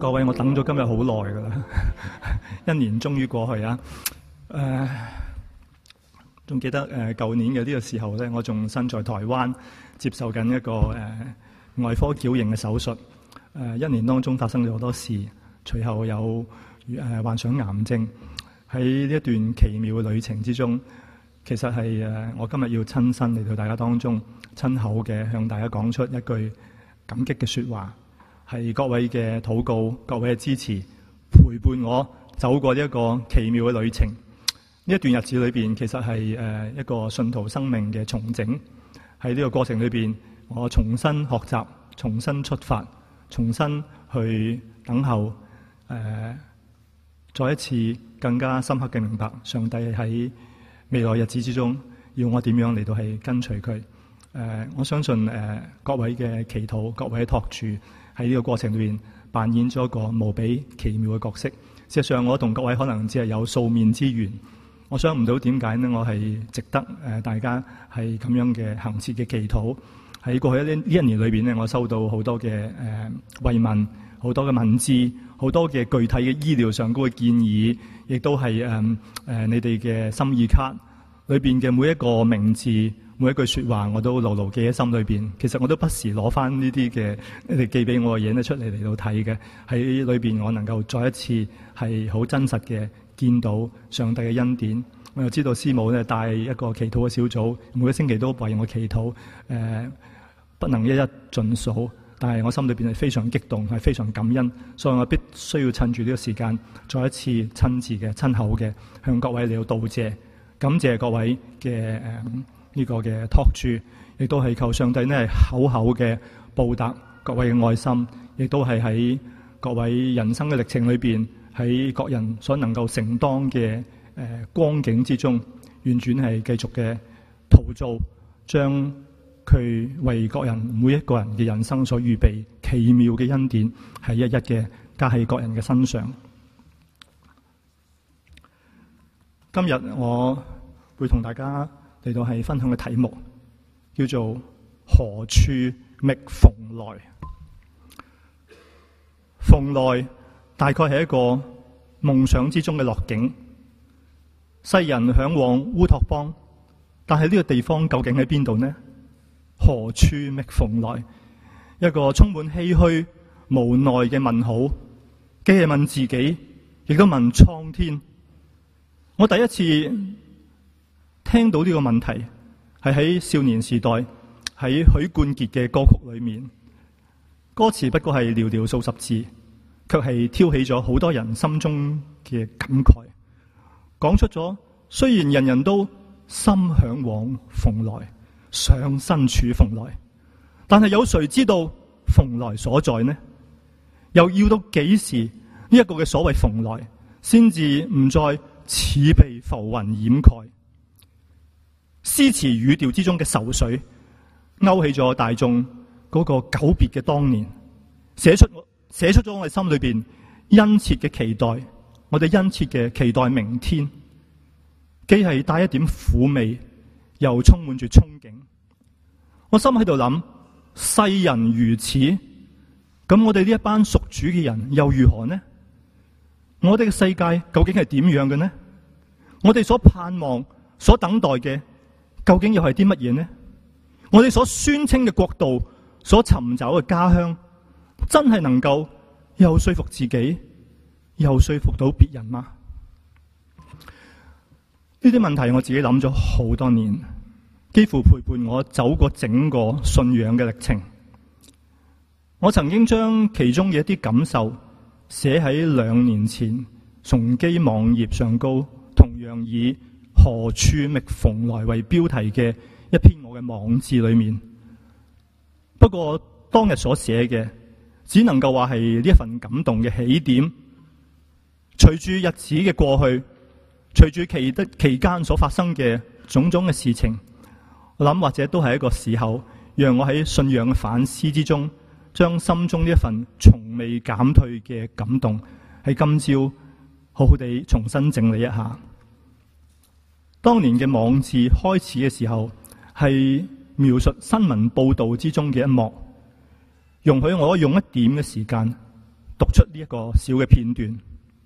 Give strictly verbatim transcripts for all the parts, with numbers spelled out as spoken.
各位，我等咗今日好耐噶啦，一年終於過去啊！誒、呃，仲記得誒舊、呃、年嘅呢個時候咧，我仲身在台灣接受緊一個誒、呃、外科矯形嘅手術。誒、呃、一年當中發生咗好多事，隨後有誒、呃、患上癌症。喺呢一段奇妙嘅旅程之中，其實係誒、呃、我今日要親身嚟到大家當中，親口嘅向大家講出一句感激嘅説話。係各位嘅禱告，各位嘅支持，陪伴我走過呢一個奇妙嘅旅程。呢一段日子裏邊，其實係誒一個信徒生命嘅重整。喺呢個過程裏邊，我重新學習，重新出發，重新去等候，誒、呃，再一次更加深刻嘅明白上帝喺未來日子之中要我點樣嚟到係跟隨佢。誒、呃，我相信誒、呃、各位嘅祈禱，各位嘅託住。喺呢個過程裏邊扮演咗一個無比奇妙嘅角色。事實上，我同各位可能只係有數面之緣。我想唔到點解呢？我係值得誒大家係咁樣嘅恆切嘅祈禱。喺過去呢呢一年裏邊呢，我收到好多嘅誒慰問，好多嘅文字，好多嘅具體嘅醫療上高嘅建議，亦都係誒誒你哋嘅心意卡裏邊嘅每一個名字。每一句說話我都牢牢記喺心裏邊。其實我都不時攞翻呢啲嘅你哋寄俾我嘅嘢咧出嚟嚟到睇嘅。喺裏邊我能夠再一次係好真實嘅見到上帝嘅恩典。我又知道師母咧帶一個祈禱嘅小組，每個星期都為我祈禱。誒、呃，不能一一盡數，但係我心裏邊係非常激動，係非常感恩。所以我必須要趁住呢個時間，再一次親自嘅親口嘅向各位嚟到道謝，感謝各位嘅誒。呃呢個嘅託住，亦都係求上帝呢口口嘅報答各位嘅愛心，亦都係喺各位人生嘅歷程裏邊，喺各人所能夠承當嘅誒、呃、光景之中，完全係繼續嘅陶造，將佢為各人每一個人嘅人生所預備奇妙嘅恩典，係一一嘅加喺各人嘅身上。今日我會同大家嚟到係分享嘅題目叫做何處覓蓬萊。蓬萊大概係一個夢想之中嘅樂境，世人向往烏托邦，但係呢個地方究竟喺邊度呢？何處覓蓬萊？一個充滿唏噓無奈嘅問號，既係問自己，亦都問蒼天。我第一次聽到呢個問題係喺少年時代，喺許冠傑嘅歌曲裏面，歌詞不過係寥寥數十字，卻係挑起咗好多人心中嘅感慨，講出咗雖然人人都心向往蓬萊，想身處蓬萊，但係有誰知道蓬萊所在呢？又要到幾時呢一個嘅所謂蓬萊先至唔再似被浮雲掩蓋？詩詞語調之中嘅愁緒，勾起咗大眾嗰個久別嘅當年，寫出寫出咗我哋心裏邊殷切嘅期待，我哋殷切嘅期待明天，既係帶一點苦味，又充滿住憧憬。我心喺度諗，世人如此，咁我哋呢一班屬主嘅人又如何呢？我哋嘅世界究竟係點樣嘅呢？我哋所盼望、所等待嘅究竟又係啲乜嘢呢？我哋所宣稱嘅國度、所尋找嘅家鄉，真係能夠又說服自己，又說服到別人嗎？呢啲問題我自己諗咗好多年，幾乎陪伴我走過整個信仰嘅歷程。我曾經將其中嘅一啲感受寫喺兩年前崇基網頁上高，同樣以何處覓蓬萊為標題嘅一篇我嘅網誌裏面。不過當日所寫嘅只能夠話係呢一份感動嘅起點。隨住日子嘅過去，隨住期的期間所發生嘅種種嘅事情，我諗或者都係一個時候，讓我喺信仰嘅反思之中，將心中呢一份從未減退嘅感動，喺今朝好好地重新整理一下。當年嘅網誌開始嘅時候，係描述新聞報道之中嘅一幕，容許我用一點嘅時間讀出呢一個小嘅片段。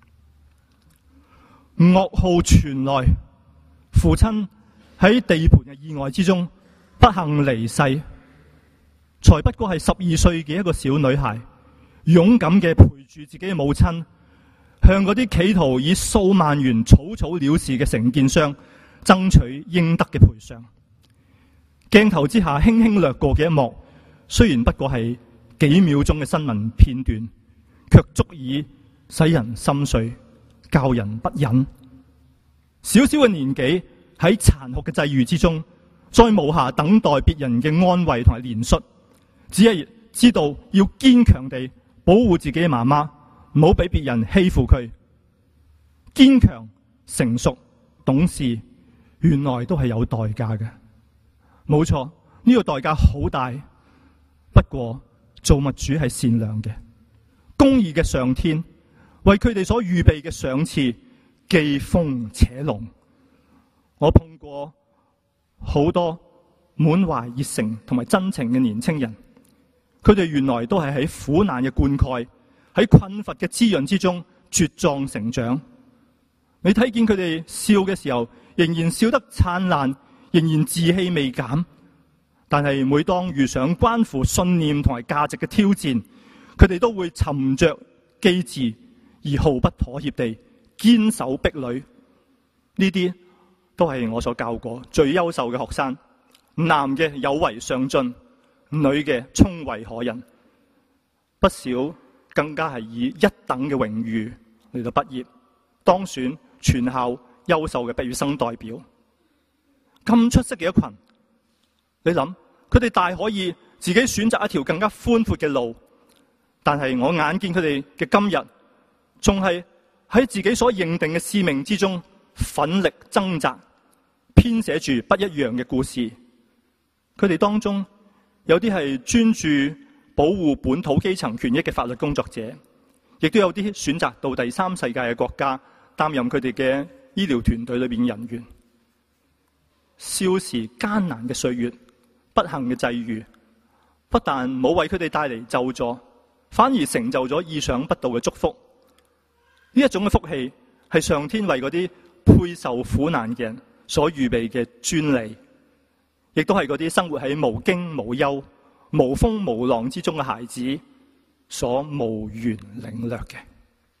噩耗傳來，父親喺地盤嘅意外之中不幸離世，才不過係十二歲嘅一個小女孩，勇敢嘅陪住自己嘅母親，向嗰啲企圖以數萬元草草了事嘅承建商爭取應得嘅賠償。鏡頭之下輕輕掠過嘅一幕，雖然不過係幾秒鐘嘅新聞片段，卻足以使人心碎，教人不忍。小小嘅年紀喺殘酷嘅際遇之中，再無暇等待別人嘅安慰同埋憐恤，只係知道要堅強地保護自己嘅媽媽，唔好俾別人欺負佢。堅強、成熟、懂事，原來都係有代價嘅。冇錯，呢個代價好大。不過造物主係善良嘅，公義嘅上天為佢哋所預備嘅賞賜既豐且濃。我碰過好多滿懷熱誠同埋真情嘅年青人，佢哋原來都係喺苦難嘅灌溉、喺困乏嘅滋潤之中茁壯成長。你睇見佢哋笑嘅時候，仍然笑得燦爛，仍然志氣未減。但係每當遇上關乎信念同埋價值嘅挑戰，佢哋都會沉着機智而毫不妥協地堅守壁壘。呢啲都係我所教過最優秀嘅學生。男嘅有為上進，女嘅聰慧可人，不少更加係以一等嘅榮譽嚟到畢業，當選全校優秀嘅畢業生代表。咁出色嘅一群，你諗佢哋大可以自己選擇一條更加寬闊嘅路，但係我眼見佢哋嘅今日，仲係喺自己所認定嘅使命之中奮力掙扎，編寫住不一樣嘅故事。佢哋當中有啲係專注保護本土基層權益嘅法律工作者，亦都有啲選擇到第三世界嘅國家擔任佢哋嘅醫療團隊裏邊人員。少時艱難嘅歲月，不幸嘅際遇，不但冇為佢哋帶嚟咒詛，反而成就咗意想不到嘅祝福。呢一種嘅福氣係上天為嗰啲配受苦難嘅人所預備嘅專利，亦都係嗰啲生活喺無驚無憂、無風無浪之中嘅孩子所無緣領略嘅。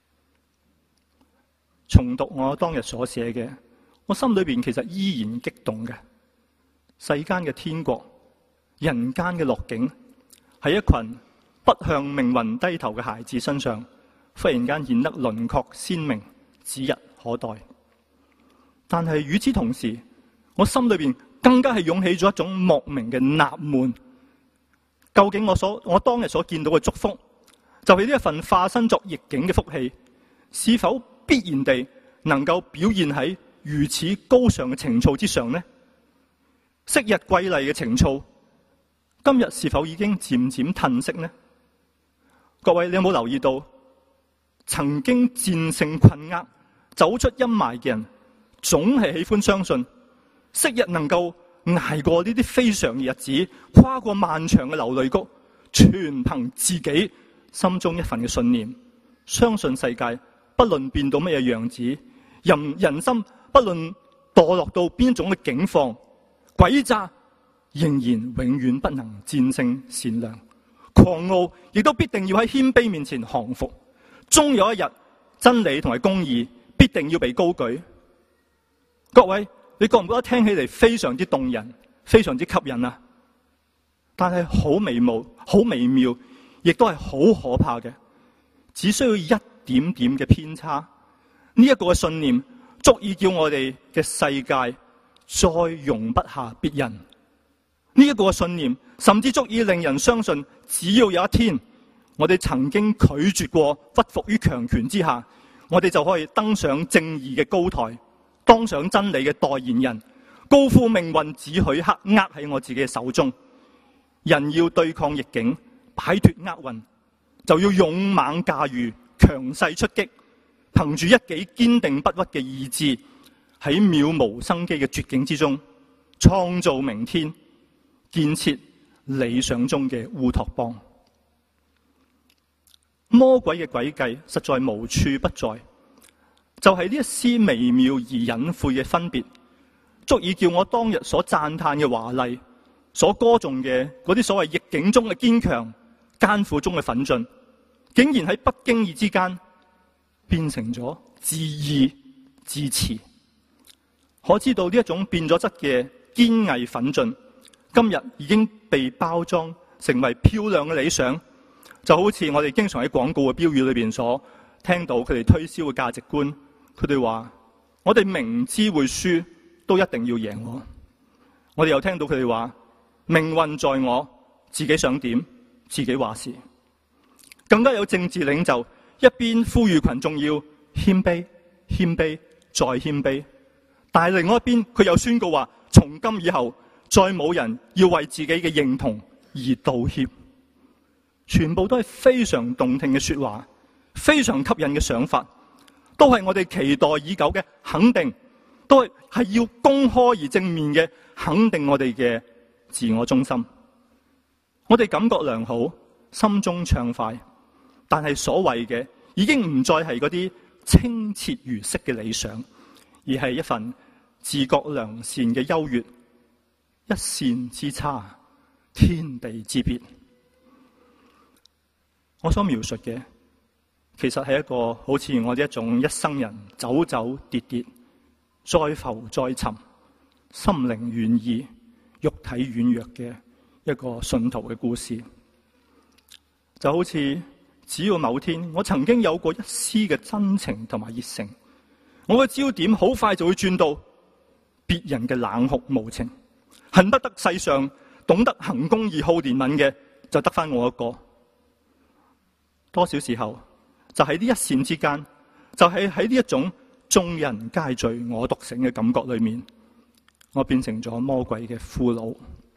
重讀我當日所寫嘅，我心裏邊其實依然激動嘅。世間嘅天國，人間嘅樂境，喺一群不向命運低頭嘅孩子身上，忽然間顯得輪廓鮮明，指日可待。但係與此同時，我心裏邊更加係湧起咗一種莫名嘅納悶。究竟我所我當日所見到嘅祝福，就係呢一份化身作逆境嘅福氣，是否必然地能夠表現喺如此高尚嘅情操之上呢？昔日瑰麗嘅情操，今日是否已經漸漸褪色呢？各位，你有冇留意到，曾經戰勝困厄、走出陰霾嘅人，總係喜歡相信昔日能夠捱過呢啲非常嘅日子，跨過漫長嘅流淚谷，全憑自己心中一份嘅信念，相信世界不論變到乜嘢樣子，人人心不論墮落到邊種嘅境況，詭詐仍然永遠不能戰勝善良，狂傲亦都必定要喺謙卑面前降服。終有一日，真理同埋公義必定要被高舉。各位，你覺唔覺得聽起嚟非常之動人，非常之吸引啊？但係好微妙，好微妙，亦都係好可怕嘅。只需要一點點嘅偏差，呢一個嘅信念足以叫我哋嘅世界再容不下別人。呢一個嘅信念甚至足以令人相信，只要有一天我哋曾經拒絕過屈服於強權之下，我哋就可以登上正義嘅高台，當上真理嘅代言人，高呼命運只許刻握喺我自己嘅手中。人要對抗逆境，擺脫厄運，就要勇猛駕馭，強勢出擊，憑住一己堅定不屈嘅意志，喺渺無生機嘅絕境之中創造明天，建設理想中嘅烏托邦。 魔鬼嘅詭計實在無處不在，就係呢一絲微妙而隱晦嘅分別，足以叫我當日所讚嘆嘅華麗，所歌頌嘅嗰啲所謂逆境中嘅堅強、艱苦中嘅奮進，竟然喺不經意之間變成咗自義自持。可知道呢一種變咗質嘅堅毅奮進，今日已經被包裝成為漂亮嘅理想，就好似我哋經常喺廣告嘅標語裏邊所聽到佢哋推銷嘅價值觀。佢哋話：我哋明知會輸，都一定要贏我。我哋又聽到佢哋話：命運在我，自己想點，自己話事。更加有政治領袖一邊呼籲群眾要謙卑、謙卑再謙卑，但係另外一邊佢又宣告話：從今以後，再冇人要為自己嘅認同而道歉。全部都係非常動聽嘅說話，非常吸引嘅想法，都係我哋期待已久嘅肯定，都係係要公開而正面嘅肯定我哋嘅自我中心。我哋感覺良好，心中暢快，但係所謂嘅已經唔再係嗰啲清澈如昔嘅理想，而係一份自覺良善嘅優越，一線之差，天地之別。我所描述嘅，其實係一個好似我哋一種一生人走走跌跌，再浮再沉，心靈遠異，肉體軟弱嘅一個信徒嘅故事。就好似只要某天我曾經有過一絲嘅真情同埋熱誠，我嘅焦點好快就會轉到別人嘅冷酷無情，恨不得世上懂得行公義好憐憫嘅就得返我一個。多少時候就喺呢一線之間，就係喺呢一種眾人皆醉我獨醒嘅感覺裏面，我變成咗魔鬼嘅俘虜。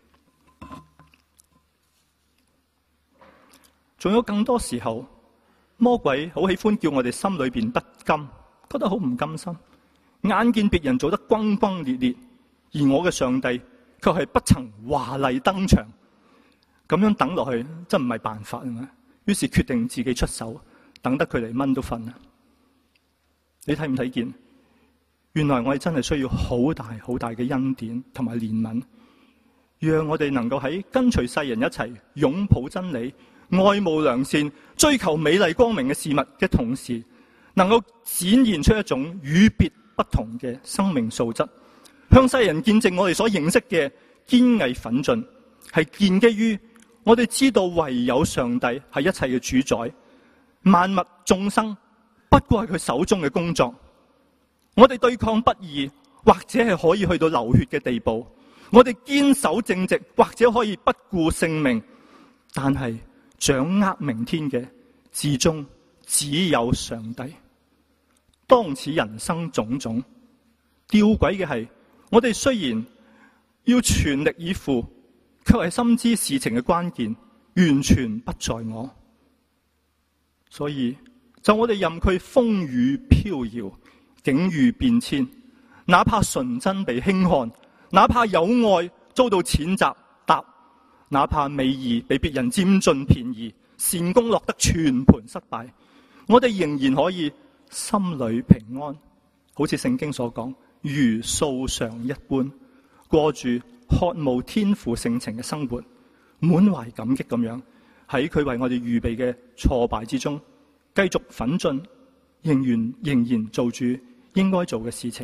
仲有更多時候，魔鬼好喜歡叫我哋心裏邊不甘，覺得好唔甘心，眼見別人做得轟轟烈烈，而我嘅上帝卻係不曾華麗登場，咁樣等落去真唔係辦法啊嘛！於是決定自己出手，等得佢哋蚊都瞓啦。你睇唔睇見？原來我哋真係需要好大好大嘅恩典同埋憐憫，讓我哋能夠喺跟隨世人一齊擁抱真理、愛慕良善、追求美麗光明嘅事物嘅同時，能夠展現出一種與別不同嘅生命素質，向世人見證我哋所認識嘅堅毅奮進，係建基於我哋知道唯有上帝係一切嘅主宰，萬物眾生不過係佢手中嘅工作。我哋對抗不義，或者係可以去到流血嘅地步；我哋堅守正直，或者可以不顧性命。但係掌握明天嘅，至終只有上帝。當此人生種種，吊詭嘅係，我哋雖然要全力以赴，卻係深知事情嘅關鍵完全不在我。所以就我哋任佢風雨飄搖，境遇變遷，哪怕純真被輕看，哪怕有愛遭到譴責答，哪怕美意被別人佔盡便宜，善功落得全盤失敗，我哋仍然可以心裏平安，好似聖經所講，如素常一般，過住渴慕天父性情嘅生活，滿懷感激咁樣喺佢為我哋預備嘅挫敗之中，繼續奮進，仍然仍然做住應該做嘅事情。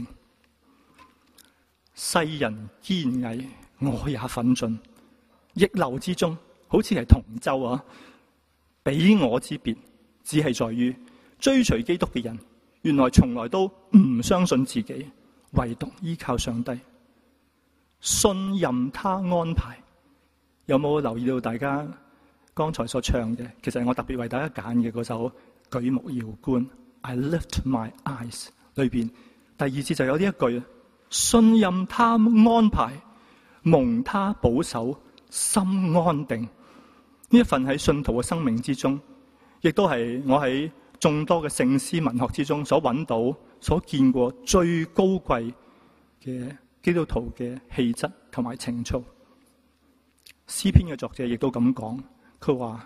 世人堅毅，我也奮進，逆流之中，好似係同舟啊！比我之別，只係在於追隨基督嘅人，原來從來都唔相信自己，唯獨依靠上帝，信任他安排。有冇留意到大家剛才所唱嘅？其實係我特別為大家揀嘅嗰首《舉目遙觀》I lift my eyes 裏邊第二節就有呢一句：信任他安排，蒙他保守，心安定。呢一份喺信徒嘅生命之中，亦都係我喺眾多嘅聖詩文學之中所揾到、所見過最高貴嘅基督徒嘅氣質同埋情操。詩篇嘅作者亦都咁講，佢話：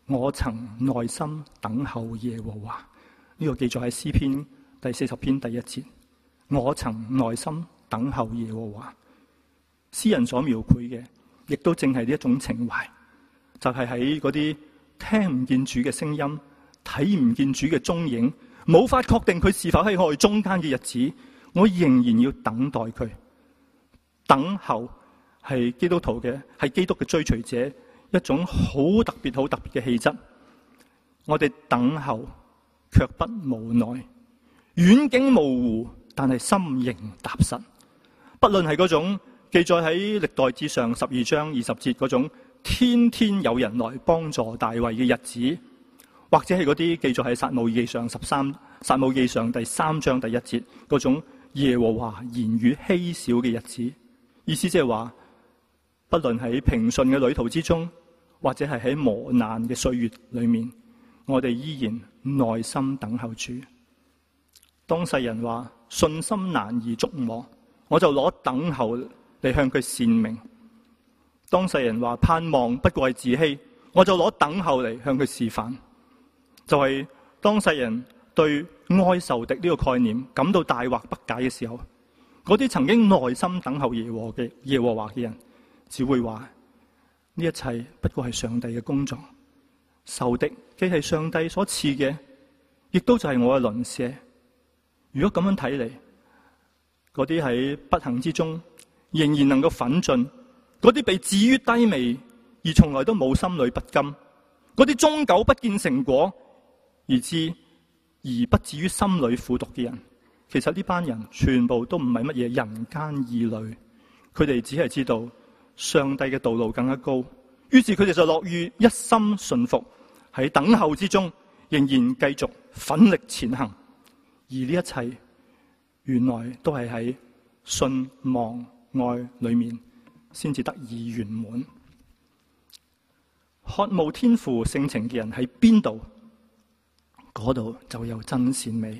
我曾耐心等候耶和華。呢、這個記載喺詩篇第四十篇第一節。我曾耐心等候耶和華。詩人所描繪嘅，亦都正係呢一種情懷，就係喺嗰啲聽唔見主嘅聲音，睇唔見主嘅蹤影，冇法確定佢是否喺我哋中間嘅日子，我仍然要等待佢。等候係基督徒嘅，係基督嘅追隨者一種好特別、好特別嘅氣質。我哋等候，卻不無奈，遠景模糊，但係心仍踏實。不論係嗰種記載喺歷代志上十二章二十節嗰種天天有人來幫助大衛嘅日子，或者係嗰啲記載喺撒母耳記上十三撒母耳記上第三章第一節嗰種耶和華言語稀少嘅日子，意思即係話，不論喺平順嘅旅途之中，或者係喺磨難嘅歲月裏面，我哋依然耐心等候主。當世人話信心難以捉摸，我就攞等候嚟向佢闡明。當世人話盼望不過係自欺，我就攞等候嚟向佢示範。就係、是、當世人對愛仇敵呢個概念感到大惑不解嘅時候，嗰啲曾經耐心等候耶和嘅耶和華嘅人，只會話呢一切不過係上帝嘅工作。仇敵既係上帝所賜嘅，亦都就係我嘅鄰舍。如果咁樣睇嚟，嗰啲喺不幸之中仍然能夠奮進，嗰啲被置於低微而從來都冇心裏不甘，嗰啲終久不見成果而至而不至於心裏苦毒嘅人，其實呢班人全部都唔係乜嘢人間異類，佢哋只係知道上帝嘅道路更加高，於是佢哋就樂於一心順服，喺等候之中仍然繼續奮力前行。而呢一切原來都係喺信望愛裏面先至得以圓滿。渴慕天父性情嘅人喺邊度，嗰度就有真善美。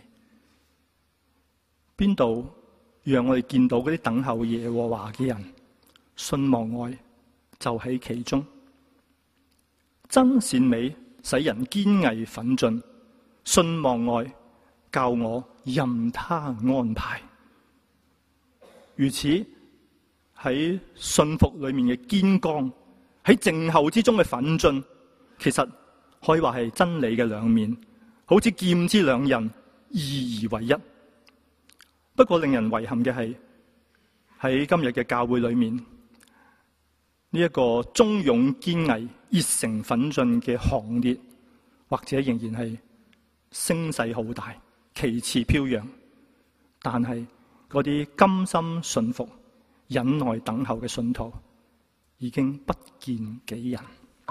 邊度讓我哋見到嗰啲等候耶和華嘅人，信望愛就喺其中。真善美使人堅毅奮進，信望愛教我任他安排。如此喺信服裏面嘅堅剛，喺靜候之中嘅奮進，其實可以話係真理嘅兩面，好似劍之兩刃，二而為一。不過令人遺憾嘅係，喺今日嘅教會裏面，呢一個忠勇堅毅、熱誠奮進嘅行列，或者仍然係聲勢浩大、旗幟飄揚，但係嗰啲甘心順服、忍耐等候嘅信徒，已經不見幾人。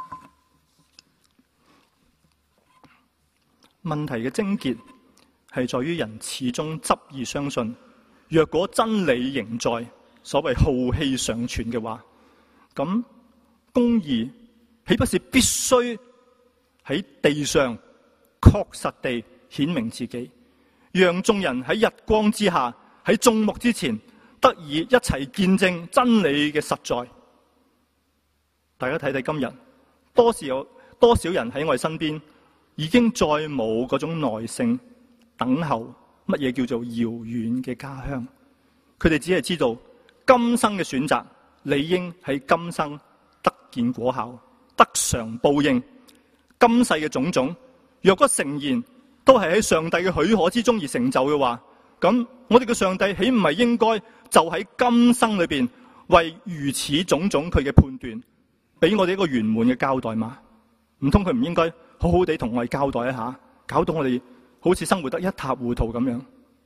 問題嘅症結係在於人始終執意相信，若果真理仍在，所謂浩氣尚存嘅話，咁公義豈不是必須喺地上確實地顯明自己，讓眾人喺日光之下，喺眾目之前得以一齊見證真理嘅實在。大家睇睇今日多少有多少人喺我哋身邊已經再冇嗰種耐性等候乜嘢叫做遙遠嘅家鄉，佢哋只係知道今生嘅選擇理應喺今生得見果效，得償報應。今世嘅種種若果誠然都係喺上帝嘅許可之中而成就嘅話，咁我哋嘅上帝豈唔係應該就喺今生裏邊為如此種種佢嘅判斷俾我哋一個圓滿嘅交代嗎？唔通佢唔應該好好地同我哋交代一下，搞到我哋好似生活得一塌糊塗咁樣？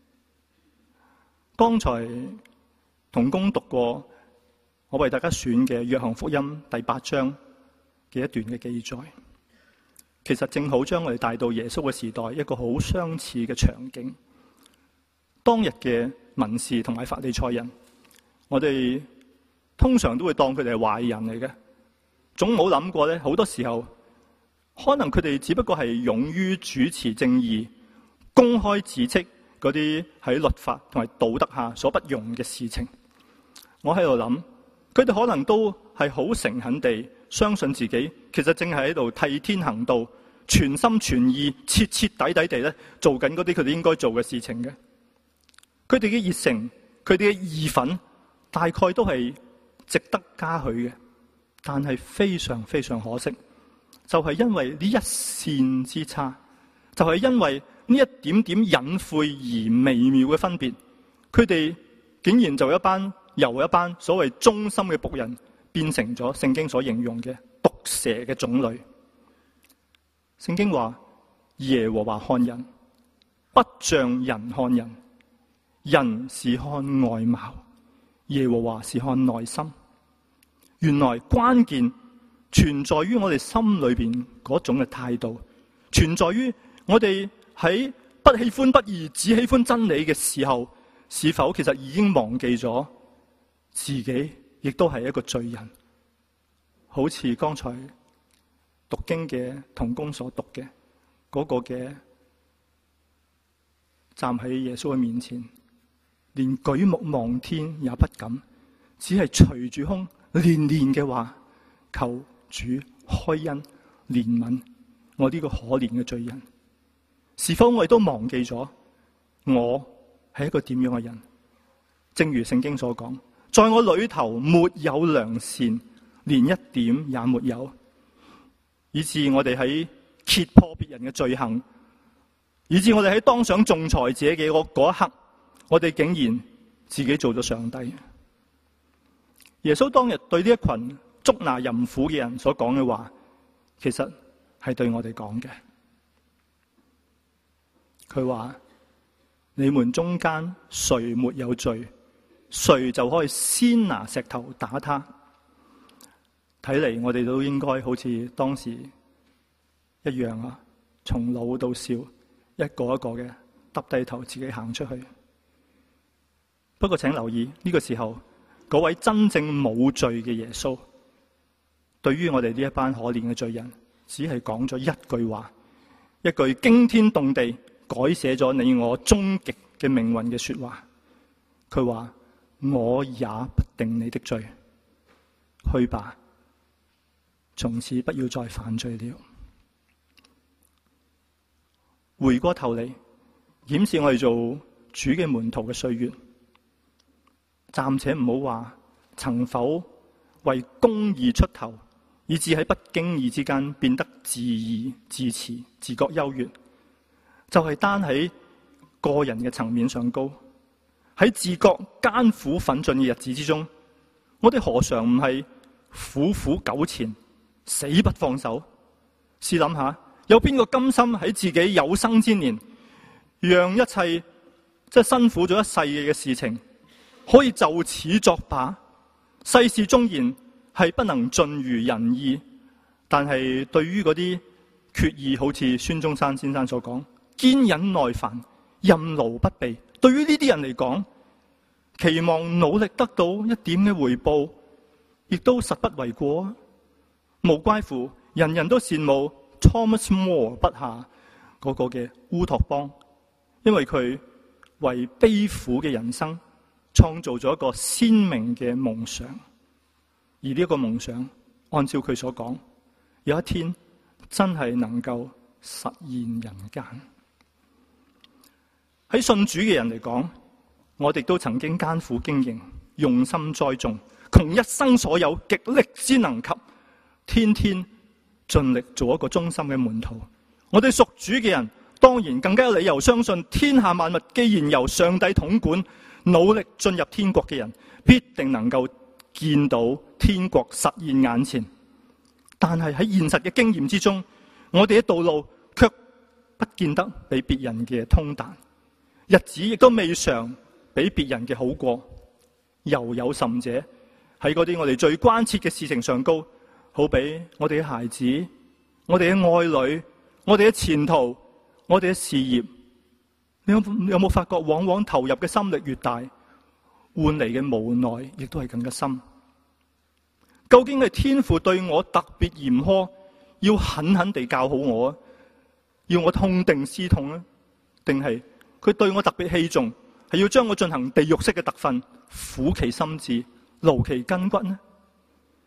剛才同工讀過我為大家選嘅約翰福音第八章嘅一段嘅記載，其實正好將我哋帶到耶穌嘅時代一個好相似嘅場景。當日嘅文士同埋法利賽人，我哋通常都會當佢哋係壞人嚟嘅，總冇諗過咧，好多時候可能佢哋只不過係勇於主持正義，公開指斥嗰啲喺律法同埋道德下所不容嘅事情。我喺度諗，佢哋可能都係好誠懇地相信自己，其實正係喺度替天行道，全心全意、徹徹底底地咧做緊嗰啲佢哋應該做嘅事情嘅。佢哋嘅熱誠，佢哋嘅義憤，大概都係值得嘉許嘅。但係非常非常可惜，就係因為呢一線之差，就係因為呢一點點隱晦而微妙嘅分別，佢哋竟然就一班由一班所謂忠心嘅僕人，變成咗聖經所形容嘅毒蛇嘅種類。聖經話耶和華看人，不像人看人，人是看外貌，耶和華是看內心。原來關鍵存在於我哋心裏邊嗰種嘅態度，存在於我哋喺不喜歡不義，只喜歡真理嘅時候，是否其實已經忘記咗自己亦都係一個罪人？好似剛才讀經嘅同工所讀嘅嗰個嘅，站喺耶穌嘅面前，連舉目望天也不敢，只係捶住胸連連嘅話，求主開恩憐憫我呢個可憐嘅罪人。是否我哋都忘記咗我係一個點樣嘅人？正如聖經所講，在我裏頭沒有良善，連一點也沒有，以致我哋喺揭破別人嘅罪行，以致我哋喺當上仲裁者嘅嗰一刻，我哋竟然自己做咗上帝。耶穌當日對呢一群捉拿淫婦嘅人所講嘅話，其實係對我哋講嘅。佢話：你們中間誰沒有罪，誰就可以先拿石頭打他。睇嚟我哋都應該好似當時一樣啊，從老到少，一個一個嘅耷低頭自己行出去。不過請留意，呢個時候嗰位真正冇罪嘅耶穌，對於我哋呢一班可憐嘅罪人，只係講咗一句話，一句驚天動地改寫咗你我終極嘅命運嘅說話。佢話：我也不定你的罪，去吧，從此不要再犯罪了。回過頭嚟檢視我哋做主嘅門徒嘅歲月，暫且唔好話曾否為公義出頭，以致喺不經意之間變得自義自恃、自覺優越，就係、是、單喺個人嘅層面上高，喺自覺艱苦奮進嘅日子之中，我哋何嘗唔係苦苦糾纏、死不放手？試諗下，有邊個甘心喺自己有生之年，讓一切即係辛苦咗一世嘅事情，可以就此作罷？世事縱然係不能盡如人意，但係對於嗰啲決意，好似孫中山先生所講，堅忍耐煩、任勞不備，對於呢啲人嚟講，期望努力得到一點嘅回報，亦都實不為過。無怪乎人人都羨慕 Thomas More 筆下嗰個嘅烏托邦，因為佢為悲苦嘅人生創造咗一個鮮明嘅夢想，而呢一個夢想，按照佢所講，有一天真係能夠實現人間。喺信主嘅人嚟講，我哋都曾經艱苦經營，用心栽種，窮一生所有，極力之能及，天天盡力做一個忠心嘅門徒。我哋屬主嘅人，當然更加有理由相信，天下萬物既然由上帝統管，努力進入天國嘅人，必定能夠見到天國實現眼前。但係喺現實嘅經驗之中，我哋嘅道路卻不見得比別人嘅通達，日子亦都未嘗比別人嘅好過。又有甚者，喺嗰啲我哋最關切嘅事情上高，好比我哋嘅孩子、我哋嘅愛女、我哋嘅前途、我哋嘅事業，你有你有冇發覺，往往投入嘅心力越大，換嚟嘅無奈亦都係更加深。究竟係天父對我特別嚴苛，要狠狠地教好我，要我痛定思痛呢？定係佢對我特別器重，係要將我進行地獄式嘅特訓，苦其心志，勞其筋骨呢？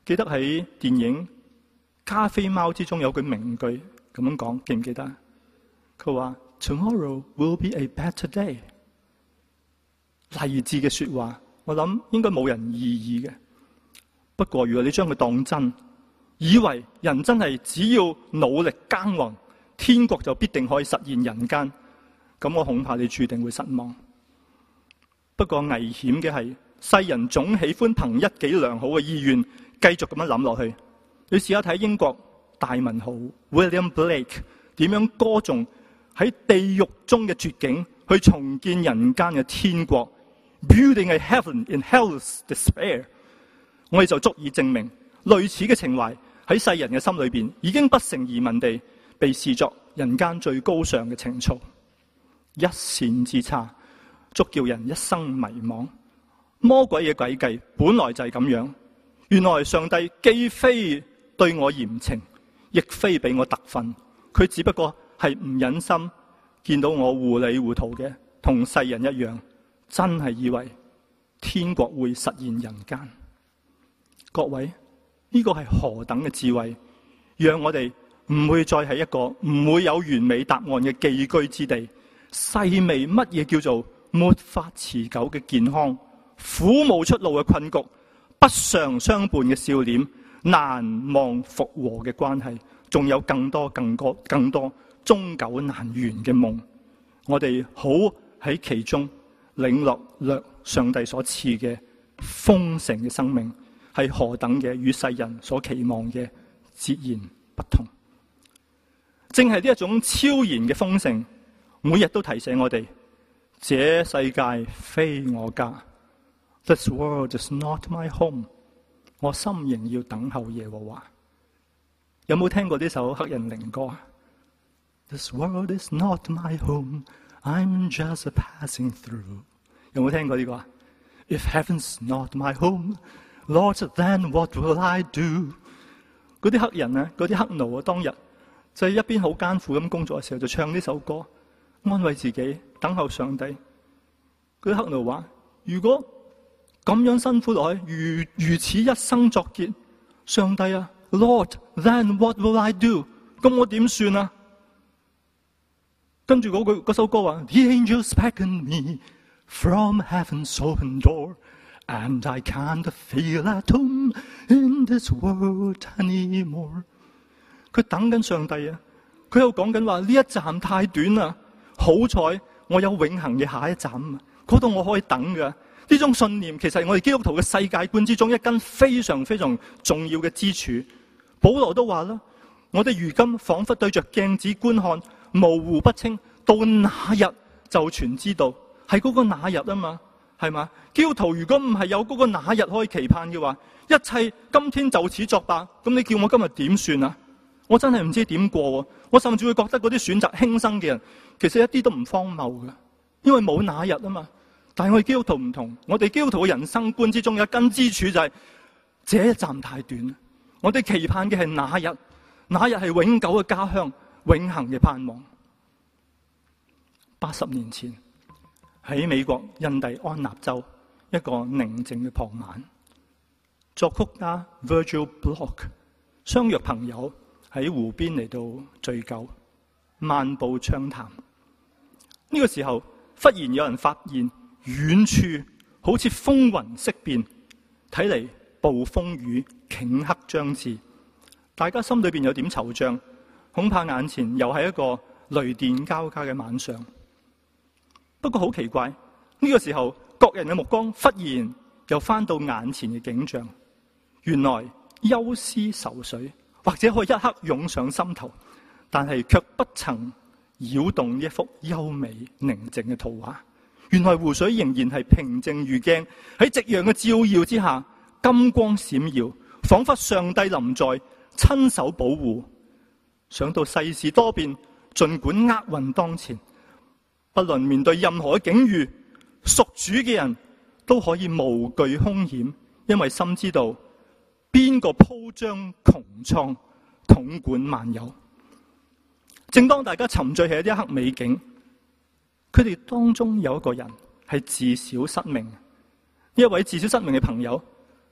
記得喺電影《加菲貓》之中有句名句咁樣講，記唔記得？佢話 Tomorrow will be a better day。勵志嘅說話，我諗應該冇人異議嘅。不過如果你將佢當真，以為人真係只要努力耕耘，天國就必定可以實現人間，咁我恐怕你注定會失望。不過危險嘅係，世人總喜歡憑一己良好嘅意願繼續咁樣諗落去。你試下睇英國大文豪 William Blake 點樣歌頌喺地獄中嘅絕境，去重建人間嘅天國 ，Building a heaven in hell's despair。我哋就足以證明，類似嘅情懷喺世人嘅心裏邊，已經不成疑問地被視作人間最高尚嘅情操。一線之差，足叫人一生迷惘。魔鬼嘅詭計本來就係咁樣。原來上帝既非對我嚴懲，亦非俾我特訓，佢只不過係唔忍心見到我糊裏糊塗嘅，同世人一樣，真係以為天國會實現人間。各位，呢個係何等嘅智慧，讓我哋唔會再係一個唔會有完美答案嘅寄居之地，細微乜嘢叫做沒法持久嘅健康，苦無出路嘅困局，不常相伴嘅笑臉，難望復和嘅關係，仲有更多更多更多終久難圓嘅夢，我哋好喺其中領略略上帝所賜嘅豐盛嘅生命，係何等嘅與世人所期望嘅截然不同。正係呢一種超然嘅豐盛，每日都提醒我哋，這世界非我家。This world is not my home。我心仍要等候耶和華。有冇聽過呢首黑人靈歌啊？ This world is not my home, I'm just a passing through。有冇聽過呢個啊？ If heaven's not my home, Lord, then what will I do？ 嗰啲黑人啊，嗰啲黑奴啊，當日就係一邊好艱苦咁工作嘅時候，就唱呢首歌，安慰自己，等候上帝。嗰啲黑奴話：如果咁樣辛苦落去，如如此一生作結，上帝啊 ，Lord, then what will I do？ 咁我點算啊？跟住嗰句嗰首歌話 ：The angels beckon me from heaven's open door, and I can't feel at home in this world anymore。佢等緊上帝啊！佢又講緊話呢一站太短啦，好彩我有永恆嘅下一站啊！嗰度我可以等噶。呢種信念其實係我哋基督徒嘅世界觀之中一根非常非常重要嘅支柱。保羅都話啦，我哋如今仿佛對着鏡子觀看，模糊不清，到那日就全知道。係嗰個那日啊嘛，係嘛？基督徒如果唔係有嗰個那日可以期盼嘅話，一切今天就此作罷。咁你叫我今日點算啊？我真係唔知點過。我甚至會覺得嗰啲選擇輕生嘅人，其實一啲都唔荒謬嘅，因為冇那日啊嘛。但係我哋基督徒唔同，我哋基督徒嘅人生觀之中有一根支柱就係、是，這一站太短。我哋期盼嘅係那日，那日係永久嘅家鄉，永恆嘅盼望。八十年前喺美國印第安納州一個寧靜嘅傍晚，作曲家 Virgil Block 相約朋友喺湖邊嚟到聚舊，漫步暢談。呢、這個時候忽然有人發現遠處好似風雲色變，睇嚟暴風雨頃刻將至。大家心裏邊有點惆悵，恐怕眼前又係一個雷電交加嘅晚上。不過好奇怪，呢、這個時候各人嘅目光忽然又翻到眼前嘅景象，原來憂思愁緒或者可以一刻湧上心頭，但係卻不曾擾動一幅優美寧靜嘅圖畫。原來湖水仍然係平靜如鏡，喺夕陽嘅照耀之下，金光閃耀，仿佛上帝臨在，親手保護。想到世事多變，盡管厄運當前，不論面對任何嘅境遇，屬主嘅人都可以無懼兇險，因為深知道邊個鋪張穹蒼，統管萬有。正當大家沉醉喺一刻美景，佢哋當中有一個人係自小失明。呢一位自小失明嘅朋友，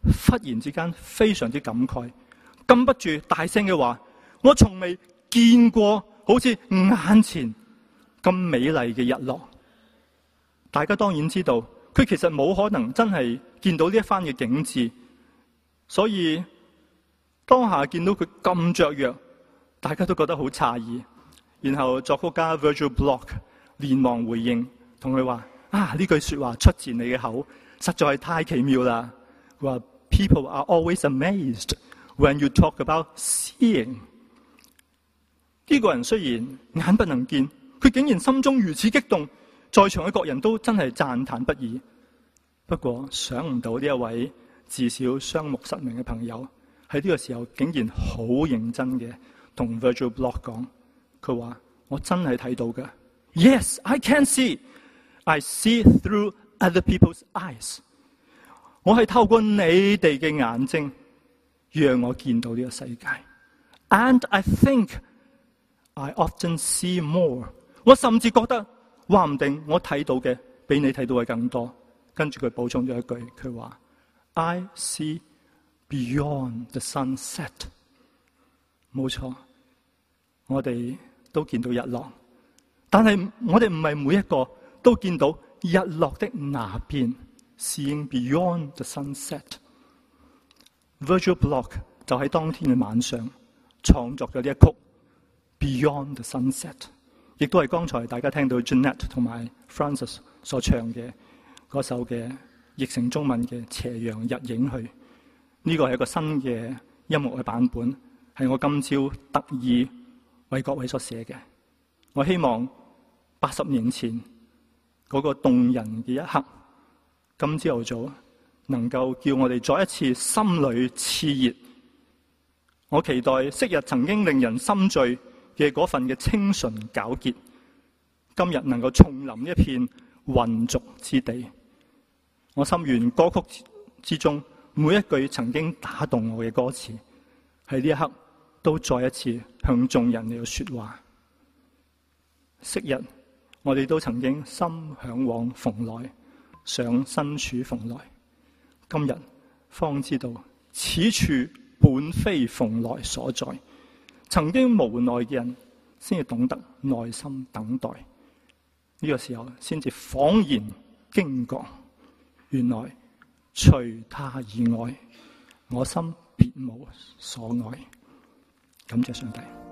忽然之間非常之感慨，禁不住大聲嘅話：我從未見過好似眼前咁美麗嘅日落。大家當然知道，佢其實冇可能真係見到呢一番嘅景致，所以當下見到佢咁雀躍，大家都覺得好詫異。然後作曲家 Virgil Block 連忙回應，同佢話：啊，呢句說話出自你嘅口，實在係太奇妙啦！佢話 People are always amazed when you talk about seeing。呢個人雖然眼不能見，佢竟然心中如此激動，在場嘅各人都真係讚嘆不已。不過想唔到呢一位自小雙目失明嘅朋友喺呢個時候竟然好認真嘅同 Virgil Block 講，佢話：我真係睇到嘅。Yes, I can see. I see through other people's eyes. 我係透過你哋嘅眼睛，讓我見到呢個世界。And I think I often see more. 我甚至覺得，話唔定我睇到嘅比你睇到嘅更多。跟住佢補充咗一句，佢話 I see beyond the sunset。冇錯，我哋都見到日落，但係我哋唔係每一個都見到日落的那邊。Seeing beyond the sunset。Virgil Block 就喺當天嘅晚上創作咗呢一曲 Beyond the Sunset， 亦都係剛才大家聽到 Jeanette 同埋 Francis 所唱嘅嗰首嘅譯成中文嘅斜陽日影去。呢個係一個新嘅音樂嘅版本，係我今朝特意為各位所寫嘅。我希望八十年前嗰個動人嘅一刻，今朝頭早能夠叫我哋再一次心裏熾熱。我期待昔日曾經令人心醉嘅嗰份嘅清純皎潔，今日能夠重臨一片渾濁之地。我心願歌曲之中每一句曾經打動我嘅歌詞，喺呢一刻都再一次向眾人嚟到說話。昔日我哋都曾經心向往蓬萊，想身處蓬萊，今日方知道此處本非蓬萊所在。曾經無奈嘅人先至懂得耐心等待，呢個時候先至恍然驚覺，原來除他以外，我心別無所愛。感謝上帝。